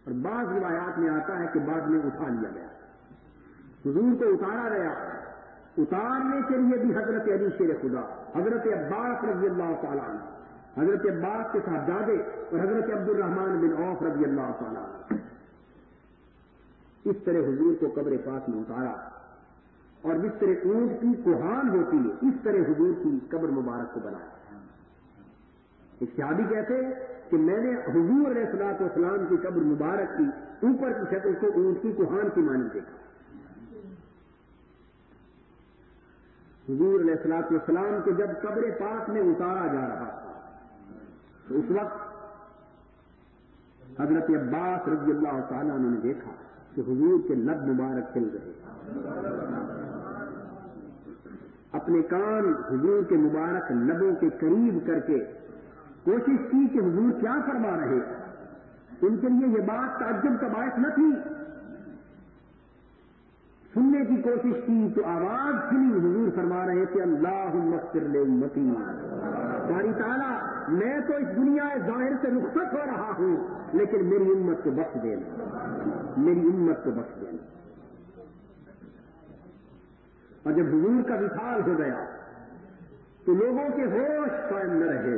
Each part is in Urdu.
اور بعض روایات میں آتا ہے کہ بعد میں اٹھا لیا گیا، حضور کو اتارا گیا۔ اتارنے کے لیے بھی حضرت علی شیر خدا، حضرت عباس رضی اللہ تعالیٰ عنہ، حضرت عباس کے صاحبزادے اور حضرت عبد الرحمن بن عوف رضی اللہ تعالیٰ عنہ، اس طرح حضور کو قبر پاک میں اتارا، اور جس طرح اونٹ کی کوہان ہوتی ہے اس طرح حضور کی قبر مبارک کو بنایا۔ ایک صحابی کہتے ہیں کہ میں نے حضور علیہ الصلوۃ والسلام کی قبر مبارک کی اوپر کی شکل کو اونٹ کی کوہان کی مانند دیکھا۔ حضور علیہ الصلوۃ والسلام کو جب قبر پاک میں اتارا جا رہا تھا تو اس وقت حضرت عباس رضی اللہ تعالیٰ نے دیکھا کہ حضور کے لب مبارک چل رہے، اپنے کان حضور کے مبارک لبوں کے قریب کر کے کوشش کی کہ حضور کیا فرما رہے۔ ان کے لیے یہ بات تعجب کا باعث نہ تھی، سننے کی کوشش کی تو آواز سنی، حضور فرما رہے تھے اللہم اغفر لامتی، باری تعالیٰ میں تو اس دنیا ظاہر سے رخصت ہو رہا ہوں لیکن میری امت کو بخش دینا، میری امت کو بخش دینا۔ اور جب حضور کا وصال ہو گیا تو لوگوں کے ہوش قائم نہ رہے،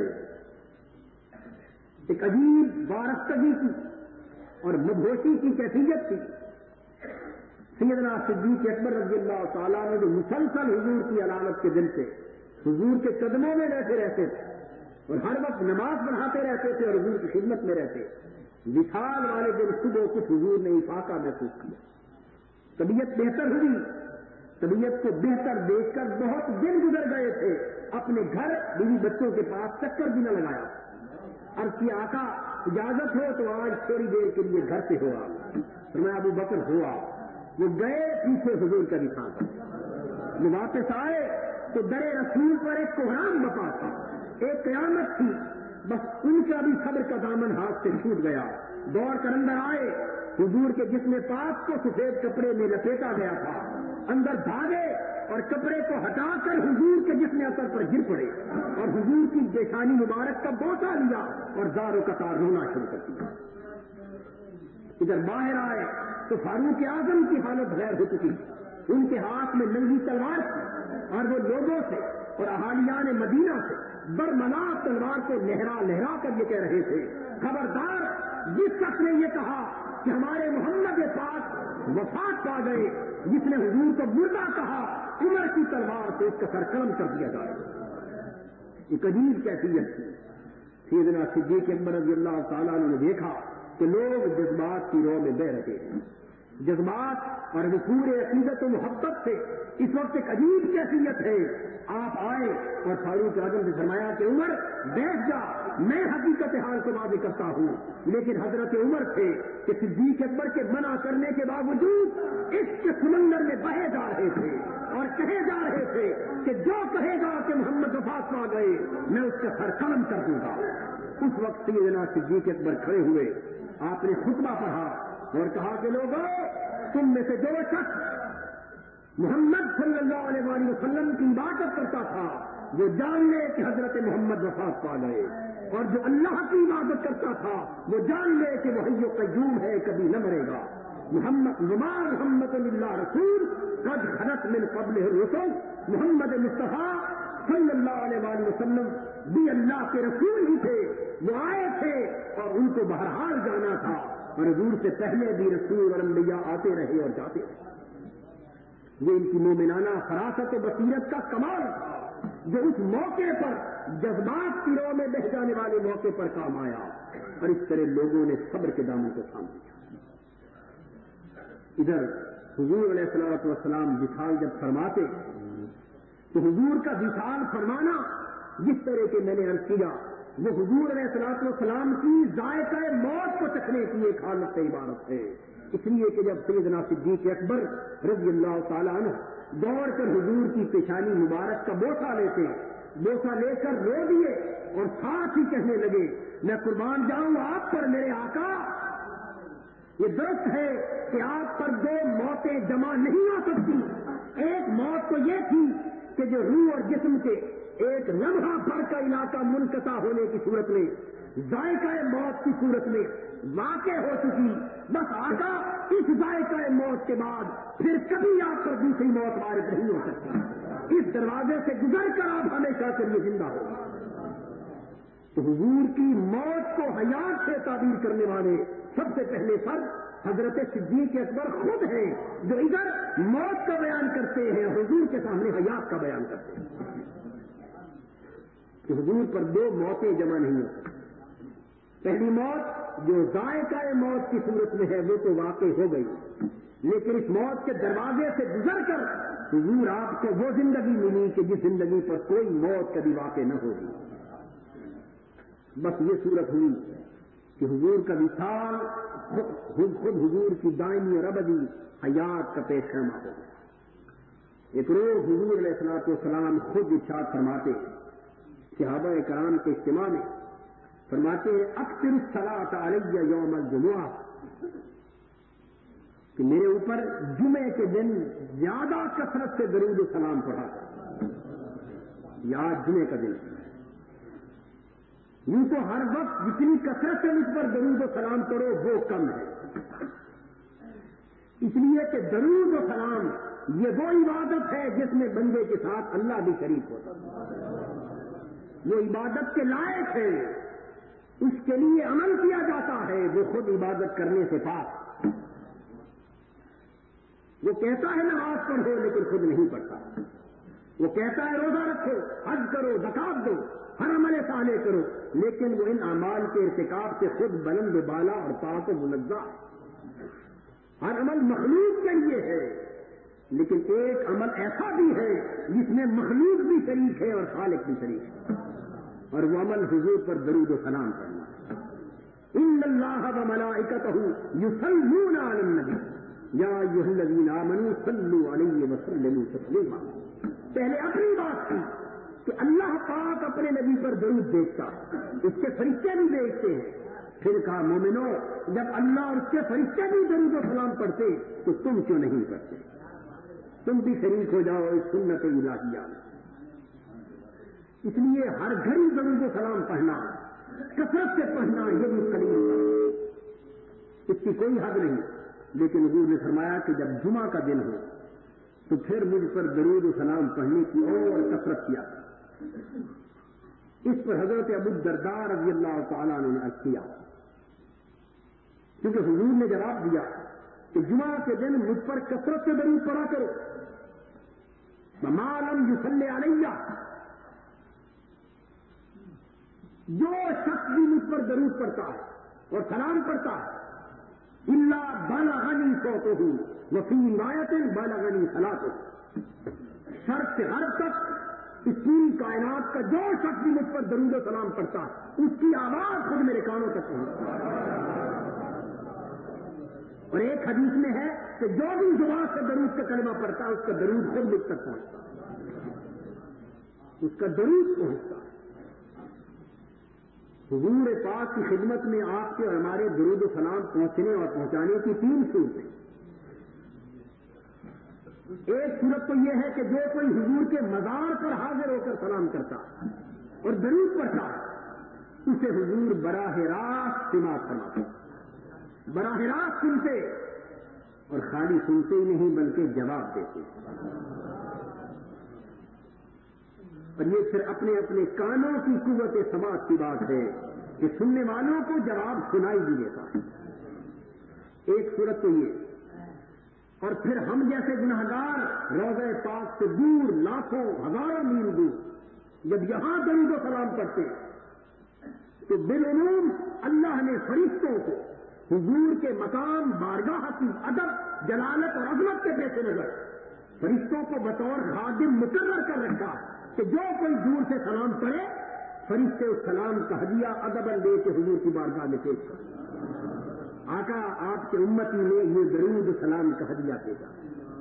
ایک عجیب وارفتگی کی اور مدہوشی کی کیفیت تھی۔ سیدنا صدیق اکبر رضی اللہ تعالیٰ نے جو مسلسل حضور کی علامت کے دل سے حضور کے قدموں میں بیٹھے رہتے تھے اور ہر وقت نماز پڑھاتے رہتے تھے اور حضور کی خدمت میں رہتے، وصال والے دن صبح کچھ حضور نے افاقہ محسوس کیا، طبیعت بہتر ہوئی، طبیعت کو بہتر دیکھ کر بہت دن گزر گئے تھے، اپنے گھر بیوی بچوں کے پاس چکر بھی نہ لگایا، عرض کیا آقا اجازت ہو تو آج تھوڑی دیر کے لیے گھر سے ہوا، فرمایا ابو بکر ہوا۔ وہ گئے پیچھے حضور کا وصال تھا، وہ واپس آئے تو در رسول پر ایک کوہرام بپا تھا، ایک قیامت تھی، بس ان کا بھی صبر کا دامن ہاتھ سے چھوٹ گیا، دوڑ کر اندر آئے، حضور کے جسم پاک کو سفید کپڑے میں لپیٹا گیا تھا، اندر بھاگے اور کپڑے کو ہٹا کر حضور کے جسم اثر پر گر پڑے اور حضور کی پیشانی مبارک کا بوسہ لیا اور زار و قطار رونا شروع کر دیا۔ ادھر باہر آئے تو فاروق اعظم کی حالت غیر ہو چکی، ان کے ہاتھ میں ننگی تلوار تھی اور وہ لوگوں سے اور اہالیان مدینہ سے برملا تلوار کو لہرا لہرا کر یہ کہہ رہے تھے خبردار جس شخص نے یہ کہا کہ ہمارے محمد پاک وفات پا گئے، جس نے حضور کو مردہ کہا، عمر کی تلوار سے اس کا سر قلم کر دیا جائے۔ ایک عجیب کیفیت تھی۔ سیدنا صدیق اکبر رضی اللہ تعالیٰ نے دیکھا کہ لوگ جذبات کی رو میں بہہ رہے ہیں، جذبات اور پورے عقیدت و محبت سے اس وقت ایک عجیب کیفیت ہے۔ آپ آئے اور فاروق اعظم سے فرمایا کہ عمر بیٹھ جا، میں حقیقت حال کو واضح کرتا ہوں، لیکن حضرت عمر تھے کہ صدیق اکبر کے منع کرنے کے باوجود اس کے سمندر میں بہے جا رہے تھے اور کہے جا رہے تھے کہ جو کہے گا کہ محمد وفات پا گئے میں اس کا سر قلم کر دوں گا۔ اس وقت سیدنا صدیق اکبر کھڑے ہوئے، آپ نے خطبہ پڑھا اور کہا کہ لوگوں تم میں سے جو شخص محمد صلی اللہ علیہ وآلہ وسلم کی عبادت کرتا تھا وہ جان لے کہ حضرت محمد وفات پا گئے، اور جو اللہ کی عبادت کرتا تھا وہ جان لے کہ وہ حی و قیوم ہے، کبھی نہ مرے گا۔ محمد اللہ رسول قد خلت من قبلہ الرسل، محمد مصطفیٰ صلی اللہ علیہ وآلہ وسلم بھی اللہ کے رسول ہی تھے، وہ آئے تھے اور ان کو بہرحال جانا تھا، اور حضور سے پہلے بھی رسول اور انبیاء آتے رہے اور جاتے رہے۔ یہ ان کی مومنانہ فراست و بصیرت کا کمال تھا جو اس موقع پر جذبات کی رو میں بہہ جانے والے موقع پر کام آیا، اور اس طرح لوگوں نے صبر کے دامن کو تھام لیا۔ ادھر حضور علیہ الصلوۃ والسلام وصال جب فرماتے تو حضور کا وصال فرمانا جس طرح کے میں نے عرض کیا وہ حضور علیہ الصلوۃ والسلام کی ذائقہ موت کو چکھنے کی ایک حالت سے عبارت ہے، اس لیے کہ جب سیدنا صدیق اکبر رضی اللہ تعالیٰ عنہ دوڑ کر حضور کی پیشانی مبارک کا بوسہ لیتے، بوسہ لے کر رو دیے اور ساتھ ہی کہنے لگے میں قربان جاؤں آپ پر میرے آقا، یہ درست ہے کہ آپ پر دو موتیں جمع نہیں ہو سکتی، ایک موت تو یہ تھی کہ جو روح اور جسم کے ایک لمحہ بھر کا علاقہ منقطع ہونے کی صورت میں، ذائقہ موت کی صورت میں واقع ہو چکی. بس آقا اس ذائقہ موت کے بعد پھر کبھی آپ پر دوسری موت وارد نہیں ہو سکتی. اس دروازے سے گزر کر آپ ہمیشہ کے لیے زندہ ہو. تو حضور کی موت کو حیات سے تعبیر کرنے والے سب سے پہلے فرد حضرت صدیق اکبر خود ہیں، جو ادھر موت کا بیان کرتے ہیں، حضور کے سامنے حیات کا بیان کرتے ہیں. کہ حضور پر دو موتیں جمع نہیں ہوتی. پہلی موت جو ذائقہ موت کی صورت میں ہے وہ تو واقع ہو گئی، لیکن اس موت کے دروازے سے گزر کر حضور آپ کو وہ زندگی ملی کہ جس زندگی پر کوئی موت کبھی واقع نہ ہوگی. بس یہ صورت ہوئی کہ حضور کا وصال خود حضور کی دائمی اور ابدی حیات کا پیش خیمہ ہو گیا. ایک روز حضور علیہ الصلوۃ والسلام خود ارشاد فرماتے ہیں، صحابہ کرام کے اجتماع میں فرماتے ہیں، اکثر الصلاۃ علی یوم الجمعہ، کہ میرے اوپر جمعے کے دن زیادہ کثرت سے درود و سلام پڑھا کر. یا جمعے کا دن یوں تو ہر وقت جتنی کثرت سے مجھ پر درود و سلام کرو وہ کم ہے، اس لیے کہ درود و سلام یہ وہ عبادت ہے جس میں بندے کے ساتھ اللہ بھی شریک ہوتا ہے. وہ عبادت کے لائق ہے، اس کے لیے عمل کیا جاتا ہے، وہ خود عبادت کرنے سے پاک. وہ کہتا ہے نماز پڑھو لیکن خود نہیں پڑھتا. وہ کہتا ہے روزہ رکھو، حج کرو، زکات دو، ہر عمل صالح کرو، لیکن وہ ان اعمال کے ارتکاب سے خود بلند بالا اور پاک و منزہ. ہر عمل مخلوق کے لیے ہے، لیکن ایک عمل ایسا بھی ہے جس میں مخلوق بھی شریک ہے اور خالق بھی شریک ہے، اور وہ عمل حضور پر درود و سلام کرنا. ان اللہ وملائکتہ یصلون علی النبی یا ایھا الذین آمنوا صلوا علیہ وسلموا تسلیما. پہلے اپنی بات کی کہ اللہ پاک اپنے نبی پر درود بھیجتا، اس کے فرشتے بھی بھیجتے ہیں. پھر کہا مومنو، جب اللہ اور اس کے فرشتے بھی درود و سلام پڑھتے تو تم کیوں نہیں پڑھتے؟ تم بھی شریک ہو جاؤ اس سنت الہیہ میں. اس لیے ہر گھڑی درود و سلام پڑھنا، کثرت سے پڑھنا، یہ بھی قلیل، اس کی کوئی حد نہیں. لیکن حضور نے فرمایا کہ جب جمعہ کا دن ہو تو پھر مجھ پر درود و سلام پڑھنے کی اور کثرت کیا. اس پر حضرت ابو الدرداء رضی اللہ تعالیٰ عنہ نے عرض کیا، کیونکہ حضور نے جواب دیا کہ جمعہ کے دن مجھ پر کثرت سے درود پڑھا کرو. وما لم یصلی علیہ، جو شخص بھی مجھ پر درود پڑھتا ہے اور سلام پڑھتا ہے، الا بلغنی صوتہ وفی روایت بلغنی صلاتہ، شرق سے غرب تک اس پوری کائنات کا جو شخص بھی مجھ پر درود و سلام پڑھتا ہے اس کی آواز خود میرے کانوں تک پہنچتی. اور ایک حدیث میں ہے کہ جو بھی زبان سے درود کا کلمہ پڑھتا ہے اس کا درود خود مجھ تک پہنچتا ہے، اس کا درود پہنچتا ہے. حضور پاک کی خدمت میں آپ کے اور ہمارے درود و سلام پہنچنے اور پہنچانے کی تین صورتیں. ایک صورت تو یہ ہے کہ جو کوئی حضور کے مزار پر حاضر ہو کر سلام کرتا اور درود پڑھتا اسے حضور براہ راست سماعت فرماتے، براہ راست سنتے، اور خالی سنتے ہی نہیں بلکہ جواب دیتے. اور یہ پھر اپنے اپنے کانوں کی قوت سماعت کی بات ہے کہ سننے والوں کو جواب سنائی بھی دیتا ہے. ایک صورت تو یہ. اور پھر ہم جیسے گناہگار روضہ پاک سے دور، لاکھوں ہزاروں میل دور جب یہاں درود و سلام پڑھتے تو بالعموم اللہ نے فرشتوں کو حضور کے مقام، بارگاہ کی ادب، جلالت اور عظمت کے پیش نظر فرشتوں کو بطور خادم مقرر کر رکھا کہ جو کوئی دور سے سلام پڑھے فرشتے اس سلام کا ہدیہ ادباً لے کے حضور کی بارگاہ میں پیش کریں. آقا آپ کے امتی نے یہ درود سلام کا ہدیہ بھیجا.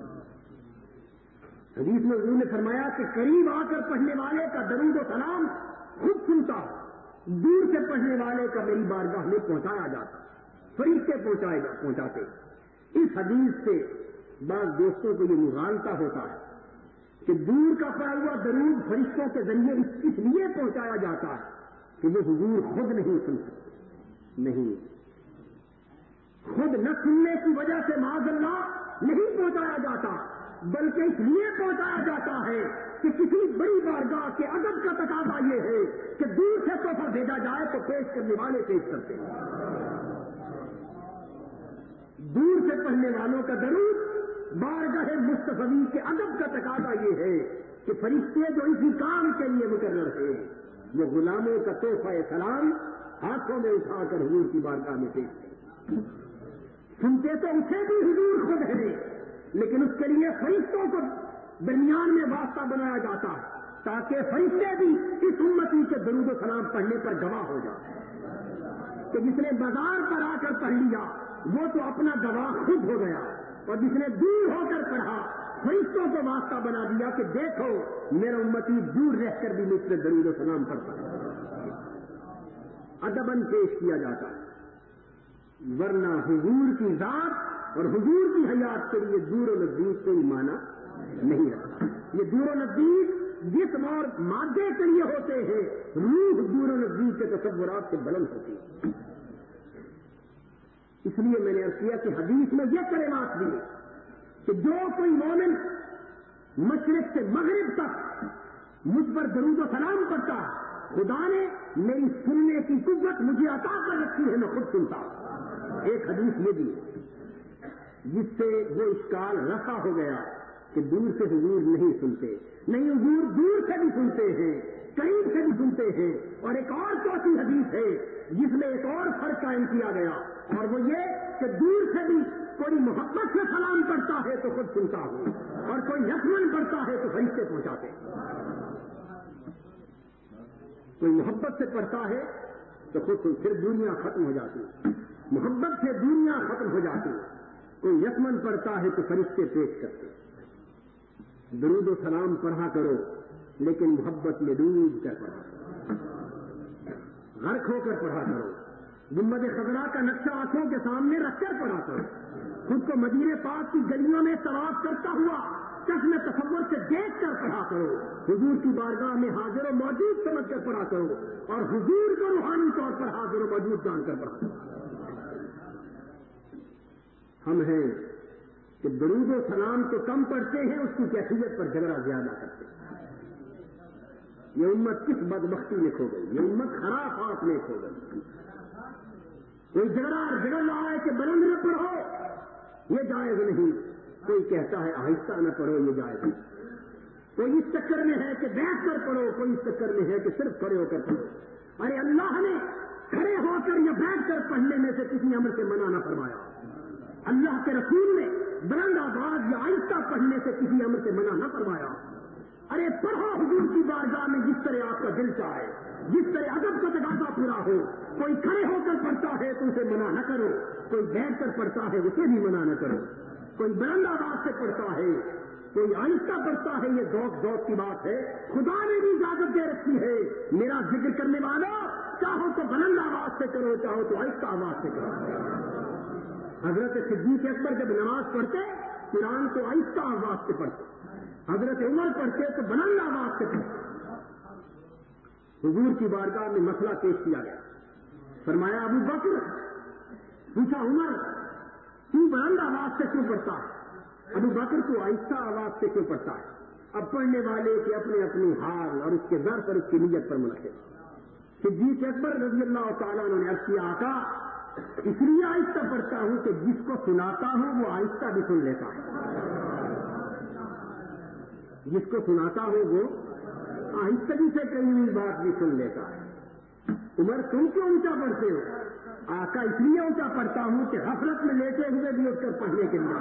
حدیث میں حضور نے فرمایا کہ قریب آ کر پڑھنے والے کا درود و سلام خود سنتا، دور سے پڑھنے والے کا میری بارگاہ میں پہنچایا جاتا، فرشتے پہنچاتے. اس حدیث سے بعض دوستوں کو یہ مغالطہ ہوتا ہے کہ دور کا پڑھا ہوا درود فرشتوں کے ذریعے اس لیے پہنچایا جاتا ہے کہ وہ حضور خود نہیں سن سکتے. نہیں، کہ نہ سننے کی وجہ سے معاذ اللہ نہیں پہنچایا جاتا، بلکہ اس لیے پہنچایا جاتا ہے کہ کسی بڑی بارگاہ کے ادب کا تقاضا یہ ہے کہ دور سے تحفہ بھیجا جائے تو پیش کرنے والے پیش کرتے ہیں۔ دور سے پڑھنے والوں کا درود بارگاہ مصطفی کے ادب کا تقاضا یہ ہے کہ فرشتے جو اسی کام کے لیے مقرر ہیں وہ غلاموں کا تحفہ سلام ہاتھوں میں اٹھا کر حضور کی بارگاہ میں پیش کریں۔ سنتے تو اسے بھی حضور خود ہے، لیکن اس کے لیے فرشتوں کو درمیان میں واسطہ بنایا جاتا ہے تاکہ فرشتے بھی اس امتی کے درود و سلام پڑھنے پر گواہ ہو جائے کہ جس نے بازار پر آ کر پڑھ لیا وہ تو اپنا گواہ خود ہو گیا، اور جس نے دور ہو کر پڑھا فرشتوں کو واسطہ بنا دیا کہ دیکھو میرا امتی دور رہ کر بھی مجھ سے درود و سلام پڑھتا ہے۔ ادباً پیش کیا جاتا ہے، ورنہ حضور کی ذات اور حضور کی حیات کے لیے دور و نزدیک کوئی معنی نہیں رکھتا۔ یہ دور و نزدیک جسم اور مادے کے لیے ہوتے ہیں، روح دور و نزدیک کے تصورات سے بلند ہوتی ہے۔ اس لیے میں نے عرض کیا کہ حدیث میں یہ کلمات بھی ہے کہ جو کوئی مومن مشرق سے مغرب تک مجھ پر درود و سلام کرتا ہے، خدا نے میری سننے کی قوت مجھے عطا کر رکھی ہے، میں خود سنتا ہوں۔ ایک حدیث یہ بھی ہے جس سے وہ اشکال رفع ہو گیا کہ دور سے حضور نہیں سنتے، نہیں حضور دور سے بھی سنتے ہیں، قریب سے بھی سنتے ہیں۔ اور ایک اور چوتھی حدیث ہے جس میں ایک اور فرق قائم کیا گیا، اور وہ یہ کہ دور سے بھی کوئی محبت سے سلام کرتا ہے تو خود سنتا ہوں، اور کوئی یقین پڑھتا ہے تو فرشتے پہنچاتے ہیں۔ کوئی محبت سے پڑھتا ہے تو خود پھر دنیا ختم ہو جاتی ہے، محبت سے دنیا ختم ہو جاتی ہے۔ کوئی یقین پڑھتا ہے تو فرشتے پیش کرتے ہیں۔ درود و سلام پڑھا کرو لیکن محبت میں ڈوب کر پڑھا کرو، غرق ہو کر پڑھا کرو، گنبد خضرا کا نقشہ آنکھوں کے سامنے رکھ کر پڑھا کرو، خود کو مدینے پاک کی گلیوں میں طواف کرتا ہوا چشم تصور سے دیکھ کر پڑھا کرو، حضور کی بارگاہ میں حاضر و موجود سمجھ کر پڑھا کرو، اور حضور کو روحانی طور پر حاضر و موجود جان کر پڑھا کرو۔ ہم ہیں کہ درود و سلام تو کم پڑھتے ہیں، اس کی کیفیت پر جھگڑا زیادہ کرتے ہیں۔ یہ امت کس بدبختی میں کھو گئی، یہ امت خراب ہاتھ میں کھو گئی۔ کوئی جھگڑ رہا ہے کہ بلند نہ پڑھو، یہ جائز نہیں، کوئی کہتا ہے آہستہ نہ پڑھو، یہ جائز نہیں۔ کوئی اس چکر میں ہے کہ بیٹھ کر پڑھو، کوئی اس چکر میں ہے کہ صرف کھڑے ہو کر پڑھو۔ ارے اللہ نے کھڑے ہو کر یا بیٹھ کر پڑھنے میں سے کسی امر سے منع نہ فرمایا، اللہ کے رسول نے بلند آواز یا آہستہ پڑھنے سے کسی امر سے منع نہ فرمایا۔ ارے پڑھو حضور کی بارگاہ میں جس طرح آپ کا دل چاہے، جس طرح ادب کا تقاضا پورا ہو۔ کوئی کھڑے ہو کر پڑھتا ہے تو اسے منع نہ کرو، کوئی بیٹھ کر پڑھتا ہے اسے بھی منع نہ کرو، کوئی بلند آواز سے پڑھتا ہے، کوئی آہستہ پڑھتا ہے، یہ ذوق کی بات ہے۔ خدا نے بھی اجازت دے رکھی ہے، میرا ذکر کرنے والا چاہو تو بلند آواز سے کرو، چاہو تو آہستہ آواز سے کرو۔ حضرت صدیق اکبر جب نماز پڑھتے قرآن تو آہستہ آواز سے پڑھتے، حضرت عمر پڑھتے تو بلند آواز سے پڑھتے۔ حضور کی بارگاہ میں مسئلہ پیش کیا گیا، فرمایا ابو بکر، پوچھا عمر تو بلند آواز سے کیوں پڑھتا ہے؟ ابو بکر تو آہستہ آواز سے کیوں پڑھتا ہے؟ اب پڑھنے والے کے اپنے اپنی حال اور اس کے در پر اس کی نیت پر منحصر۔ صدیق اکبر رضی اللہ تعالیٰ عنہ نے عرض کیا آقا اس لیے آہستہ پڑھتا ہوں کہ جس کو سناتا ہوں وہ آہستہ بھی سن لیتا ہے، جس کو سناتا ہوں وہ آہستگی سے کہی ہوئی بات بھی سن لیتا ہے۔ عمر تم کیوں اونچا پڑھتے ہو؟ آقا اس لیے اونچا پڑھتا ہوں کہ غفلت میں لیٹے ہوئے بھی اٹھ کر پڑھنے کے لیے،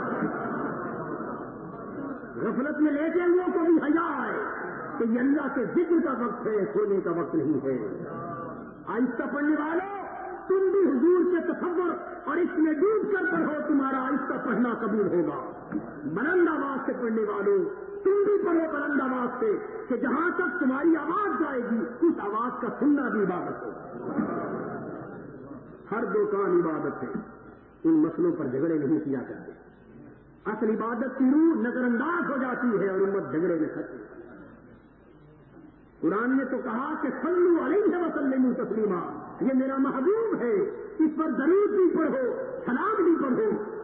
غفلت میں لیٹے ہوئے کو بھی حیا آئے کہ یہ اللہ کے ذکر کا وقت ہے، سونے کا وقت نہیں ہے۔ آہستہ پڑھنے والوں تم بھی حضور کے تصور اور اس میں ڈوب کر پڑھو، تمہارا آہستہ پڑھنا قبول ہوگا۔ بلند آواز سے پڑھنے والوں تم بھی پڑھو بلند آواز سے کہ جہاں تک تمہاری آواز جائے گی اس آواز کا سننا بھی عبادت ہوگا۔ ہر دو کام عبادت ہے، ان مسئلوں پر جھگڑے نہیں کیا کرتے۔ اصل عبادت کی روح نظر انداز ہو جاتی ہے اور امت جھگڑے میں پھنستی ہے۔ قرآن نے تو کہا کہ صلو علیہ وسلموا تسلیما، یہ میرا محبوب ہے، اس پر درود بھی پڑھو، سلام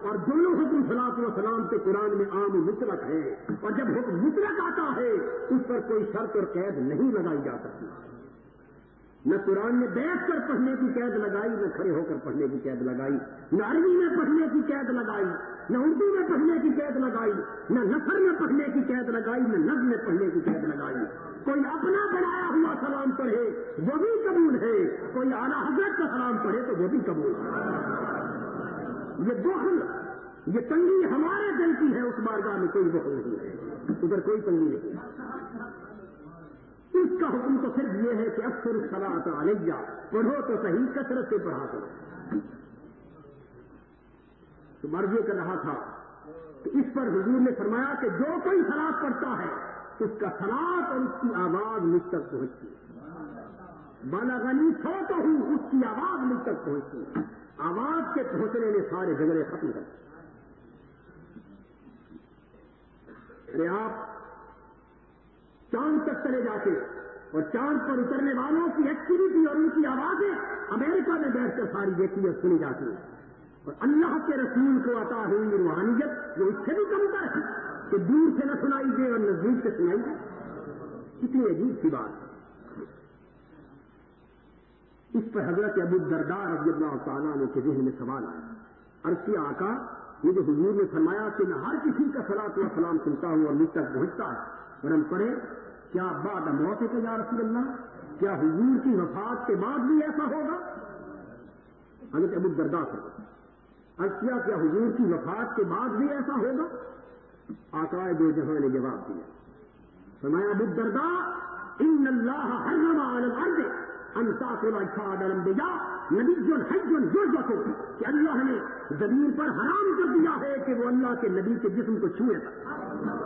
اور دونوں حکم صلاۃ و سلام پہ قرآن میں عام مطلق ہے، اور جب حکم مطلق آتا ہے اس پر کوئی شرط اور قید نہیں لگائی جا سکتی۔ نہ قرآن نے بیٹھ کر پڑھنے کی قید لگائی، نہ کھڑے ہو کر پڑھنے کی قید لگائی، نہ عربی میں پڑھنے کی قید لگائی، نہ اردو میں پڑھنے کی قید لگائی، نہ نثر میں پڑھنے کی قید لگائی، نہ نظم میں پڑھنے کی قید لگائی۔ کوئی اپنا بنایا ہوا سلام پڑھے وہ بھی قبول ہے، کوئی اعلیٰ حضرت کا سلام پڑھے تو وہ بھی قبول ہے۔ یہ بخل، یہ تنگی ہمارے دل کی ہے، اس بارگاہ میں کوئی بخل نہیں ہے، ادھر کوئی تنگی نہیں ہے۔ اس کا حکم تو صرف یہ ہے کہ اکثر الصلاۃ علیہ، پڑھو تو صحیح، کثرت سے پڑھا کرو۔ تو مرض یہ کر رہا تھا کہ اس پر حضور نے فرمایا کہ جو کوئی صلاۃ پڑھتا ہے اس کا صلاۃ اور اس کی آواز مجھ تک پہنچتی ہے۔ بلغنی صوتہ، اس کی آواز مجھ تک پہنچتی ہے۔ آواز کے پہنچنے میں سارے جھگڑے ختم کر دیں۔ ارے آپ چاند تک چلے جاتے اور چاند پر اترنے والوں کی ایکٹیویٹی اور ان کی آوازیں امریکہ میں بیٹھ کر ساری دیکھی اور سنی جاتی ہیں، اور اللہ کے رسول کو عطا ہوئی روحانیت جو اس سے بھی کم تر ہے کہ دور سے نہ سنائی دے اور نزدیک سے سنائی دے۔ کتنی عجیب سی بات ہے۔ اس پر حضرت ابو الدرداء رضی اللہ تعالیٰ عنہ کے ذہن میں سوال آیا، عرض کیا آقا، یہ جو حضور نے فرمایا کہ میں ہر کسی کا صلاۃ و سلام سنتا ہوں اور مجھ تک پہنچتا ہے، اور ہم پڑھے کیا بعد موت ہے یا رسول اللہ، کیا حضور کی وفات کے بعد بھی ایسا ہوگا؟ حضرت ابو الدرداء سے عرض کیا حضور کی وفات کے بعد بھی ایسا ہوگا؟ آقا دو جہاں نے جواب دیا، فرمایا ابو الدرداء ان اللہ حرم علی الارض ان تاکل اجساد الانبیاء نبی حج یرزق، کہ اللہ نے زمین پر حرام کر دیا ہے کہ وہ اللہ کے نبی کے جسم کو چھوئے گا۔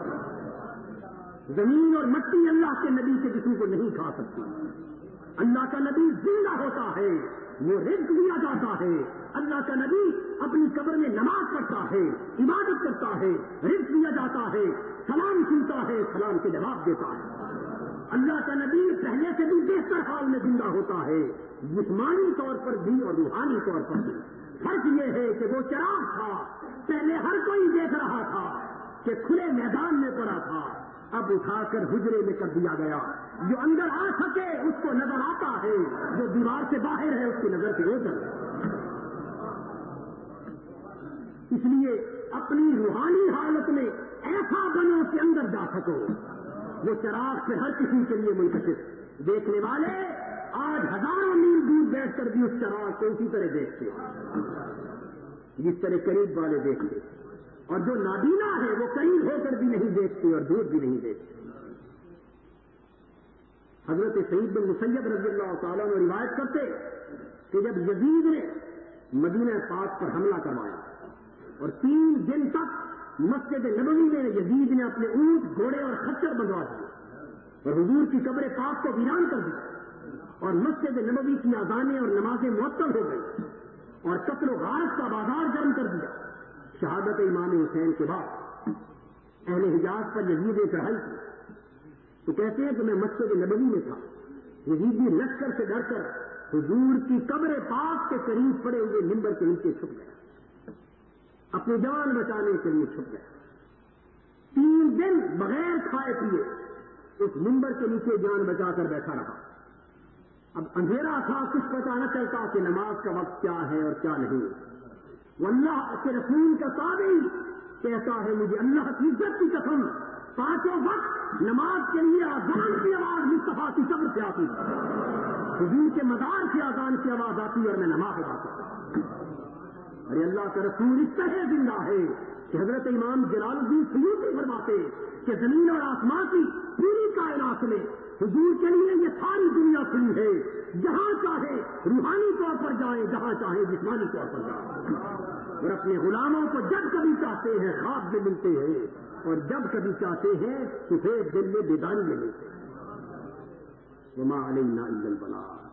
زمین اور مٹی اللہ کے نبی کے جسم کو نہیں کھا سکتی۔ اللہ کا نبی زندہ ہوتا ہے، وہ رزق دیا جاتا ہے۔ اللہ کا نبی اپنی قبر میں نماز پڑھتا ہے، عبادت کرتا ہے، رزق دیا جاتا ہے، سلام سنتا ہے، سلام کے جواب دیتا ہے۔ اللہ کا نبی پہلے سے بھی بہتر حال میں زندہ ہوتا ہے، جسمانی طور پر بھی اور روحانی طور پر بھی۔ فرق یہ ہے کہ وہ چراغ تھا، پہلے ہر کوئی دیکھ رہا تھا کہ کھلے میدان میں پڑا تھا، اب اٹھا کر حجرے میں کر دیا گیا۔ جو اندر آ سکے اس کو نظر آتا ہے، جو دیوار سے باہر ہے اس کی نظر سے اوجھل ہے۔ اس لیے اپنی روحانی حالت میں ایسا بنو کہ اندر جا سکو۔ وہ چراغ سے ہر کسی کے لیے منتشر، دیکھنے والے آج ہزاروں میل دور بیٹھ کر بھی اس چراغ کو اسی طرح دیکھتے ہیں جس طرح قریب والے دیکھتے، اور جو نابینا ہے وہ قریب ہو کر بھی نہیں دیکھتے اور دور بھی نہیں دیکھتے۔ حضرت سعید بن مسیب رضی اللہ تعالیٰ نے روایت کرتے کہ جب یزید نے مدینہ پاک پر حملہ کروایا اور 3 دن تک مسجد نبوی میں یزید نے اپنے اونٹ، گھوڑے اور خچر بندھوا دیے اور حضور کی قبر پاک کو ویران کر دیا اور مسجد نبوی کی اذانیں اور نمازیں معطل ہو گئی اور قتل و غارت کا بازار گرم کر دیا۔ شہادت امام حسین کے بعد اہل حجاز پر یزید نے چڑھائی کی تو کہتے ہیں کہ میں مسجد نبوی میں تھا، یزیدی لشکر سے ڈر کر حضور کی قبر پاک کے قریب پڑے ہوئے منبر کے نیچے چھپ گیا، اپنی جان بچانے کے لیے چھپ گیا۔ 3 دن بغیر کھائے پیے اس منبر کے نیچے جان بچا کر بیٹھا رہا۔ اب اندھیرا تھا، کچھ پتا نہ چلتا کہ نماز کا وقت کیا ہے اور کیا نہیں۔ وہ اللہ کے رسول کا تابعی کہتا ہے مجھے اللہ کی عزت کی قسم 5 وقت نماز کے لیے اذان کی آواز مصطفیٰ کی قبر سے آتی، حضور کے مزار سے اذان کی آواز آتی اور میں نماز پڑھتا۔ ارے اللہ کا رسول اس طرح زندہ ہے کہ حضرت امام جلال الدین سیوطی فرماتے کہ زمین اور آسمان کی پوری کائنات میں حضور کے لیے یہ ساری دنیا کھلی ہے، جہاں چاہے روحانی طور پر جائیں، جہاں چاہے جسمانی طور پر جائیں، اور اپنے غلاموں کو جب کبھی چاہتے ہیں خواب میں ملتے ہیں اور جب کبھی چاہتے ہیں سفید دل میں بیداری میں ملتے ہیں۔ وما علینا الا البلاغ۔